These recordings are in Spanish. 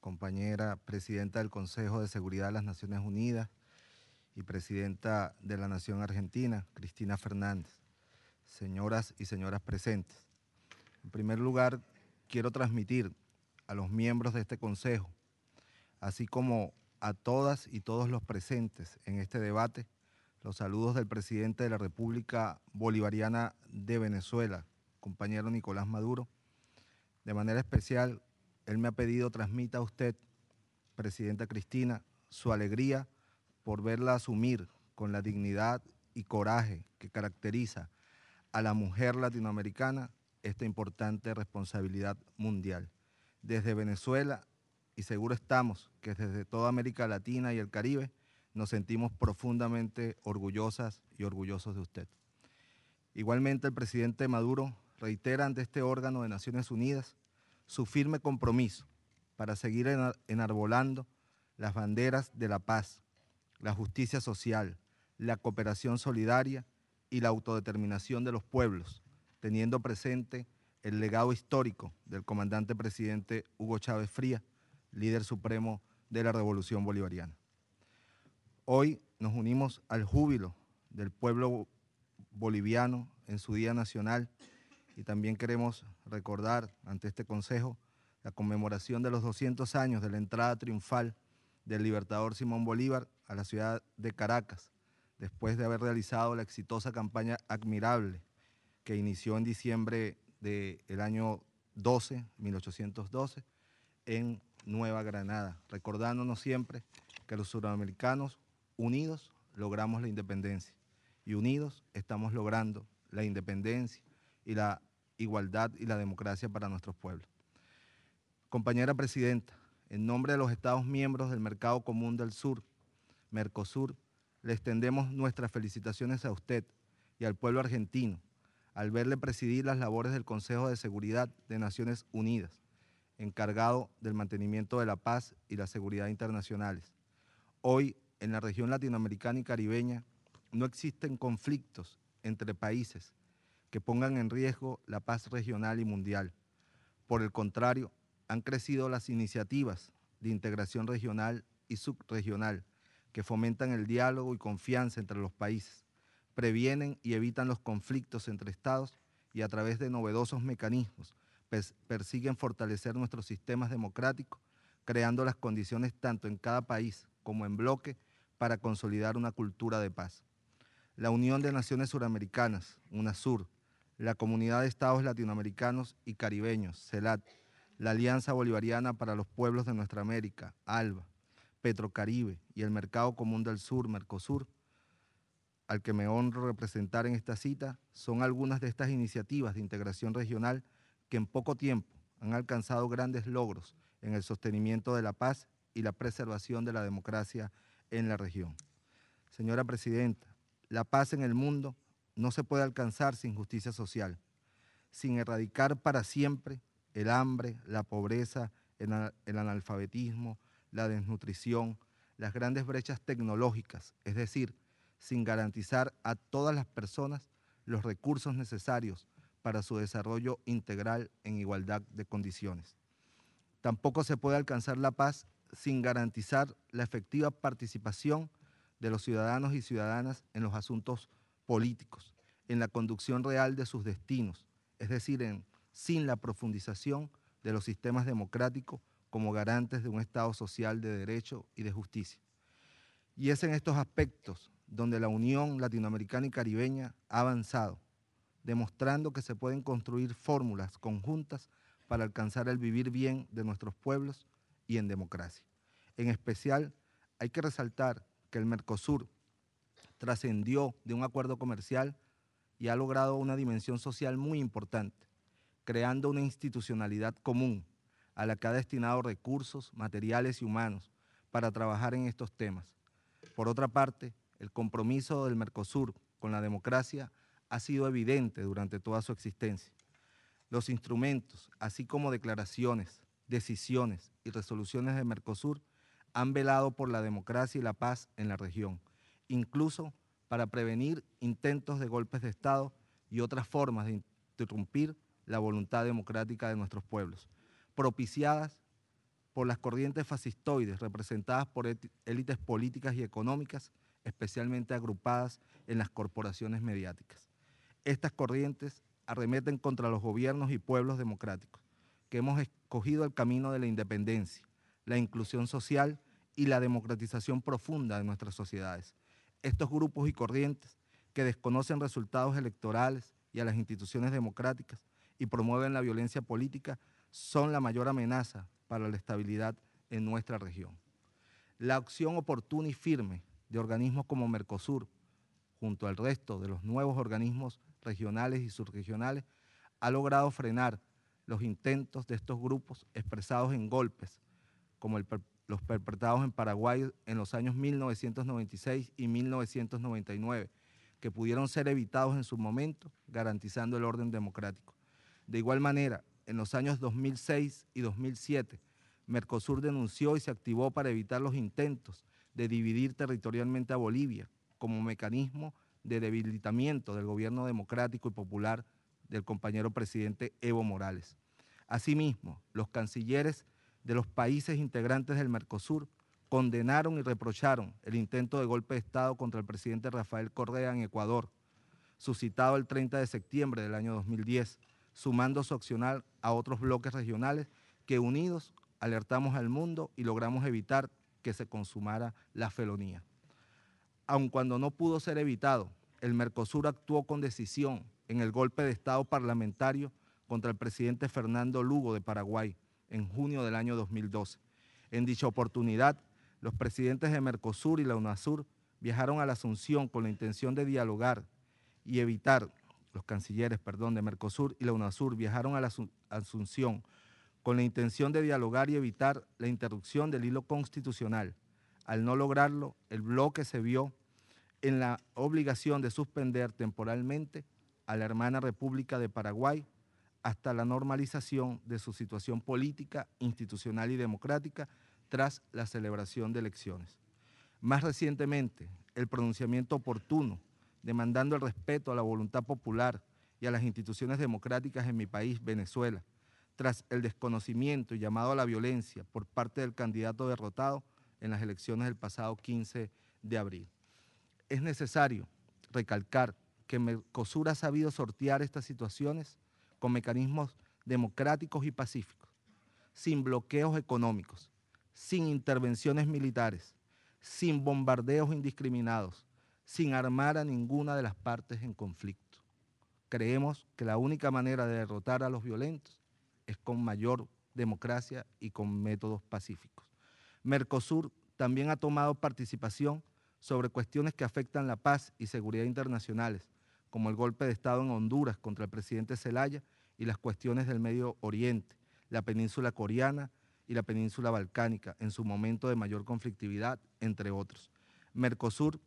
compañera presidenta del Consejo de Seguridad de las Naciones Unidas y presidenta de la Nación Argentina, Cristina Fernández, señoras y señores presentes. En primer lugar, quiero transmitir a los miembros de este Consejo, así como a todas y todos los presentes en este debate, los saludos del presidente de la República Bolivariana de Venezuela, compañero Nicolás Maduro. De manera especial, él me ha pedido transmita a usted, presidenta Cristina, su alegría por verla asumir con la dignidad y coraje que caracteriza a la mujer latinoamericana esta importante responsabilidad mundial. Desde Venezuela, y seguro estamos que desde toda América Latina y el Caribe, nos sentimos profundamente orgullosas y orgullosos de usted. Igualmente, el presidente Maduro reitera ante este órgano de Naciones Unidas su firme compromiso para seguir enarbolando las banderas de la paz, la justicia social, la cooperación solidaria y la autodeterminación de los pueblos, teniendo presente el legado histórico del comandante presidente Hugo Chávez Frías, líder supremo de la Revolución Bolivariana. Hoy nos unimos al júbilo del pueblo boliviano en su Día Nacional y también queremos recordar ante este Consejo la conmemoración de los 200 años de la entrada triunfal del libertador Simón Bolívar a la ciudad de Caracas, después de haber realizado la exitosa campaña Admirable que inició en diciembre del año 1812, en Nueva Granada, recordándonos siempre que los suramericanos unidos logramos la independencia y unidos estamos logrando la independencia y la igualdad y la democracia para nuestros pueblos. Compañera presidenta, en nombre de los Estados miembros del Mercado Común del Sur, Mercosur, le extendemos nuestras felicitaciones a usted y al pueblo argentino al verle presidir las labores del Consejo de Seguridad de Naciones Unidas, encargado del mantenimiento de la paz y la seguridad internacionales. Hoy, en la región latinoamericana y caribeña, no existen conflictos entre países que pongan en riesgo la paz regional y mundial. Por el contrario, han crecido las iniciativas de integración regional y subregional que fomentan el diálogo y confianza entre los países, previenen y evitan los conflictos entre estados y a través de novedosos mecanismos persiguen fortalecer nuestros sistemas democráticos, creando las condiciones tanto en cada país como en bloque para consolidar una cultura de paz. La Unión de Naciones Suramericanas, UNASUR, la Comunidad de Estados Latinoamericanos y Caribeños, CELAT, la Alianza Bolivariana para los Pueblos de Nuestra América, ALBA, Petrocaribe y el Mercado Común del Sur, Mercosur, al que me honro representar en esta cita, son algunas de estas iniciativas de integración regional que en poco tiempo han alcanzado grandes logros en el sostenimiento de la paz y la preservación de la democracia en la región. Señora Presidenta, la paz en el mundo no se puede alcanzar sin justicia social, sin erradicar para siempre el hambre, la pobreza, el analfabetismo, la desnutrición, las grandes brechas tecnológicas, es decir, sin garantizar a todas las personas los recursos necesarios para su desarrollo integral en igualdad de condiciones. Tampoco se puede alcanzar la paz sin garantizar la efectiva participación de los ciudadanos y ciudadanas en los asuntos políticos, en la conducción real de sus destinos, es decir, sin la profundización de los sistemas democráticos como garantes de un Estado social de derecho y de justicia. Y es en estos aspectos donde la Unión Latinoamericana y Caribeña ha avanzado, demostrando que se pueden construir fórmulas conjuntas para alcanzar el vivir bien de nuestros pueblos y en democracia. En especial, hay que resaltar que el Mercosur trascendió de un acuerdo comercial y ha logrado una dimensión social muy importante, creando una institucionalidad común a la que ha destinado recursos materiales y humanos para trabajar en estos temas. Por otra parte, el compromiso del Mercosur con la democracia ha sido evidente durante toda su existencia. Los instrumentos, así como declaraciones, decisiones y resoluciones de Mercosur han velado por la democracia y la paz en la región, incluso para prevenir intentos de golpes de Estado y otras formas de interrumpir la voluntad democrática de nuestros pueblos, propiciadas por las corrientes fascistoides representadas por élites políticas y económicas, especialmente agrupadas en las corporaciones mediáticas. Estas corrientes arremeten contra los gobiernos y pueblos democráticos, que hemos escogido el camino de la independencia, la inclusión social y la democratización profunda de nuestras sociedades. Estos grupos y corrientes que desconocen resultados electorales y a las instituciones democráticas y promueven la violencia política son la mayor amenaza para la estabilidad en nuestra región. La acción oportuna y firme de organismos como Mercosur, junto al resto de los nuevos organismos regionales y subregionales, ha logrado frenar los intentos de estos grupos expresados en golpes, como los perpetrados en Paraguay en los años 1996 y 1999, que pudieron ser evitados en su momento, garantizando el orden democrático. De igual manera, en los años 2006 y 2007, Mercosur denunció y se activó para evitar los intentos de dividir territorialmente a Bolivia como mecanismo de debilitamiento del gobierno democrático y popular del compañero presidente Evo Morales. Asimismo, los cancilleres de los países integrantes del Mercosur condenaron y reprocharon el intento de golpe de Estado contra el presidente Rafael Correa en Ecuador, suscitado el 30 de septiembre del año 2010, sumando su accionar a otros bloques regionales que unidos alertamos al mundo y logramos evitar que se consumara la felonía. Aun cuando no pudo ser evitado, el Mercosur actuó con decisión en el golpe de Estado parlamentario contra el presidente Fernando Lugo de Paraguay en junio del año 2012. En dicha oportunidad, los presidentes de Mercosur y la UNASUR viajaron a la Asunción con la intención de dialogar y evitar, los cancilleres, de Mercosur y la UNASUR viajaron a la Asunción con la intención de dialogar y evitar la interrupción del hilo constitucional. Al no lograrlo, el bloque se vio en la obligación de suspender temporalmente a la hermana República de Paraguay hasta la normalización de su situación política, institucional y democrática tras la celebración de elecciones. Más recientemente, el pronunciamiento oportuno demandando el respeto a la voluntad popular y a las instituciones democráticas en mi país, Venezuela, tras el desconocimiento y llamado a la violencia por parte del candidato derrotado en las elecciones del pasado 15 de abril. Es necesario recalcar que Mercosur ha sabido sortear estas situaciones con mecanismos democráticos y pacíficos, sin bloqueos económicos, sin intervenciones militares, sin bombardeos indiscriminados, sin armar a ninguna de las partes en conflicto. Creemos que la única manera de derrotar a los violentos es con mayor democracia y con métodos pacíficos. Mercosur también ha tomado participación sobre cuestiones que afectan la paz y seguridad internacionales, como el golpe de Estado en Honduras contra el presidente Zelaya y las cuestiones del Medio Oriente, la península coreana y la península balcánica, en su momento de mayor conflictividad, entre otros. Mercosur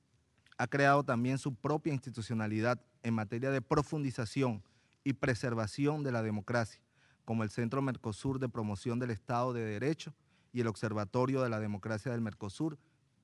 ha creado también su propia institucionalidad en materia de profundización y preservación de la democracia, como el Centro Mercosur de Promoción del Estado de Derecho y el Observatorio de la Democracia del Mercosur,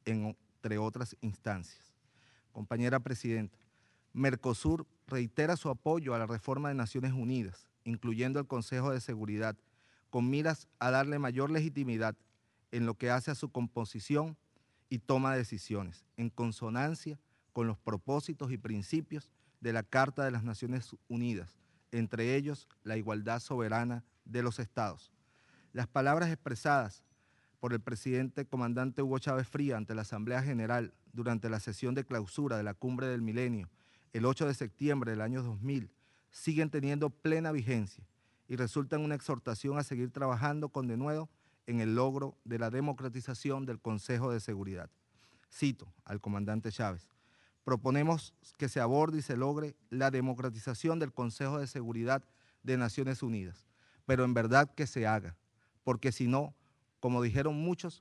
entre otras instancias. Compañera Presidenta, Mercosur reitera su apoyo a la reforma de Naciones Unidas, incluyendo el Consejo de Seguridad, con miras a darle mayor legitimidad en lo que hace a su composición y toma de decisiones, en consonancia con los propósitos y principios de la Carta de las Naciones Unidas, entre ellos la igualdad soberana de los Estados. Las palabras expresadas por el presidente comandante Hugo Chávez Fría ante la Asamblea General durante la sesión de clausura de la Cumbre del Milenio el 8 de septiembre del año 2000 siguen teniendo plena vigencia y resultan una exhortación a seguir trabajando con denuedo en el logro de la democratización del Consejo de Seguridad. Cito al comandante Chávez: proponemos que se aborde y se logre la democratización del Consejo de Seguridad de Naciones Unidas, pero en verdad que se haga, porque si no, como dijeron muchos,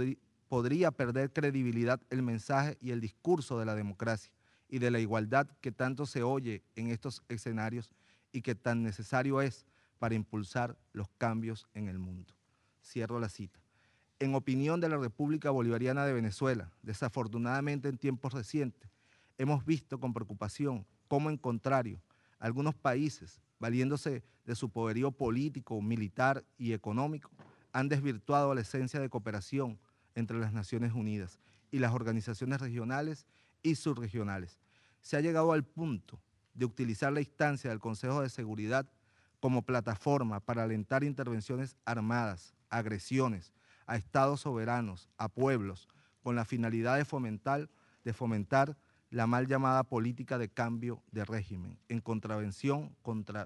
podría perder credibilidad el mensaje y el discurso de la democracia y de la igualdad que tanto se oye en estos escenarios y que tan necesario es para impulsar los cambios en el mundo. Cierro la cita. En opinión de la República Bolivariana de Venezuela, desafortunadamente en tiempos recientes, hemos visto con preocupación cómo, en contrario, algunos países, valiéndose de su poderío político, militar y económico, han desvirtuado la esencia de cooperación entre las Naciones Unidas y las organizaciones regionales y subregionales. Se ha llegado al punto de utilizar la instancia del Consejo de Seguridad como plataforma para alentar intervenciones armadas, agresiones a estados soberanos, a pueblos, con la finalidad de fomentar la mal llamada política de cambio de régimen, en contravención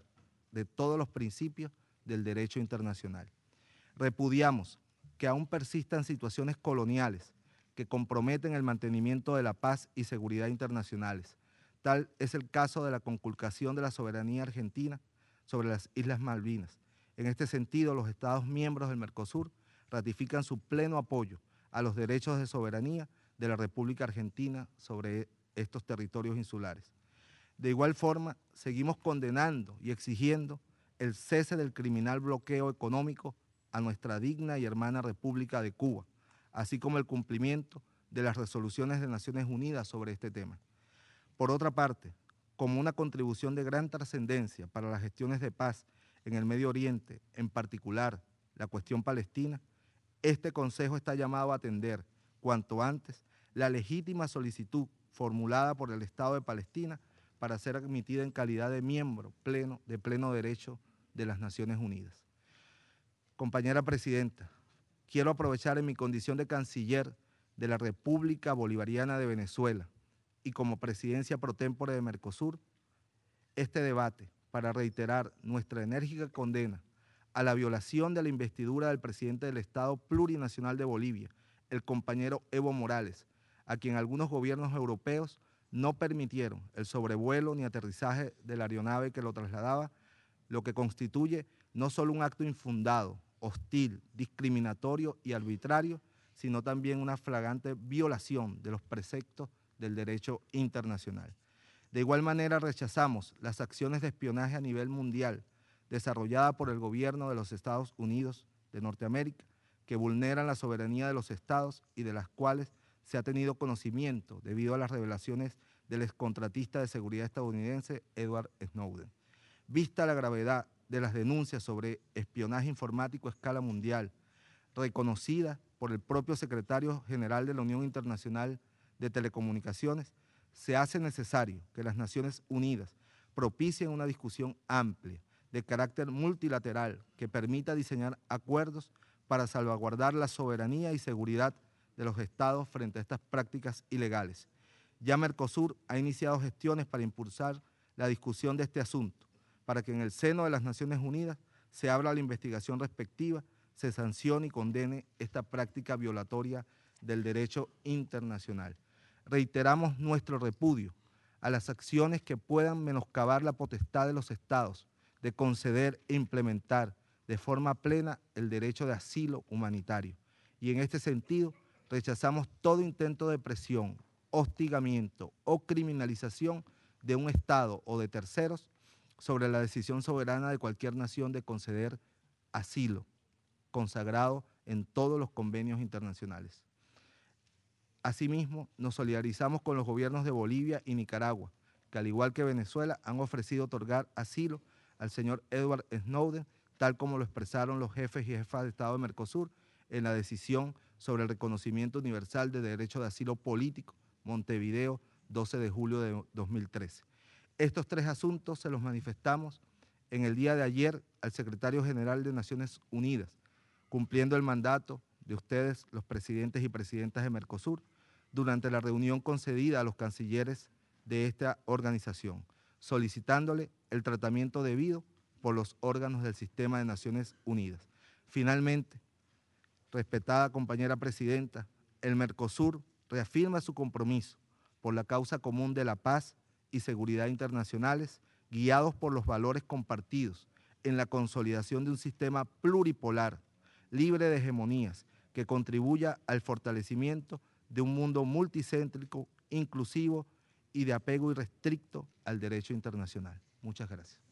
de todos los principios del derecho internacional. Repudiamos que aún persistan situaciones coloniales que comprometen el mantenimiento de la paz y seguridad internacionales. Tal es el caso de la conculcación de la soberanía argentina sobre las Islas Malvinas. En este sentido, los Estados miembros del Mercosur ratifican su pleno apoyo a los derechos de soberanía de la República Argentina sobre estos territorios insulares. De igual forma, seguimos condenando y exigiendo el cese del criminal bloqueo económico a nuestra digna y hermana República de Cuba, así como el cumplimiento de las resoluciones de Naciones Unidas sobre este tema. Por otra parte, como una contribución de gran trascendencia para las gestiones de paz en el Medio Oriente, en particular la cuestión palestina, este Consejo está llamado a atender cuanto antes la legítima solicitud formulada por el Estado de Palestina para ser admitida en calidad de miembro de pleno derecho de las Naciones Unidas. Compañera Presidenta, quiero aprovechar en mi condición de canciller de la República Bolivariana de Venezuela y como presidencia pro tempore de Mercosur, este debate para reiterar nuestra enérgica condena a la violación de la investidura del presidente del Estado Plurinacional de Bolivia, el compañero Evo Morales, a quien algunos gobiernos europeos no permitieron el sobrevuelo ni aterrizaje de la aeronave que lo trasladaba, lo que constituye no solo un acto infundado, hostil, discriminatorio y arbitrario, sino también una flagrante violación de los preceptos del derecho internacional. De igual manera, rechazamos las acciones de espionaje a nivel mundial desarrolladas por el gobierno de los Estados Unidos de Norteamérica, que vulneran la soberanía de los estados y de las cuales se ha tenido conocimiento debido a las revelaciones del excontratista de seguridad estadounidense Edward Snowden. Vista la gravedad de las denuncias sobre espionaje informático a escala mundial, reconocida por el propio secretario general de la Unión Internacional de Telecomunicaciones, se hace necesario que las Naciones Unidas propicien una discusión amplia de carácter multilateral que permita diseñar acuerdos para salvaguardar la soberanía y seguridad de los estados frente a estas prácticas ilegales. Ya Mercosur ha iniciado gestiones para impulsar la discusión de este asunto, para que en el seno de las Naciones Unidas se abra la investigación respectiva, se sancione y condene esta práctica violatoria del derecho internacional. Reiteramos nuestro repudio a las acciones que puedan menoscabar la potestad de los estados de conceder e implementar de forma plena el derecho de asilo humanitario. Y en este sentido, rechazamos todo intento de presión, hostigamiento o criminalización de un Estado o de terceros sobre la decisión soberana de cualquier nación de conceder asilo, consagrado en todos los convenios internacionales. Asimismo, nos solidarizamos con los gobiernos de Bolivia y Nicaragua, que al igual que Venezuela han ofrecido otorgar asilo al señor Edward Snowden, tal como lo expresaron los jefes y jefas de Estado de Mercosur en la decisión sobre el reconocimiento universal de derecho de asilo político, Montevideo, 12 de julio de 2013. Estos tres asuntos se los manifestamos en el día de ayer al secretario general de Naciones Unidas, cumpliendo el mandato de ustedes, los presidentes y presidentas de Mercosur, durante la reunión concedida a los cancilleres de esta organización, solicitándole el tratamiento debido por los órganos del sistema de Naciones Unidas. Finalmente, respetada compañera presidenta, el Mercosur reafirma su compromiso por la causa común de la paz y seguridad internacionales, guiados por los valores compartidos en la consolidación de un sistema pluripolar, libre de hegemonías, que contribuya al fortalecimiento de un mundo multicéntrico, inclusivo y de apego irrestricto al derecho internacional. Muchas gracias.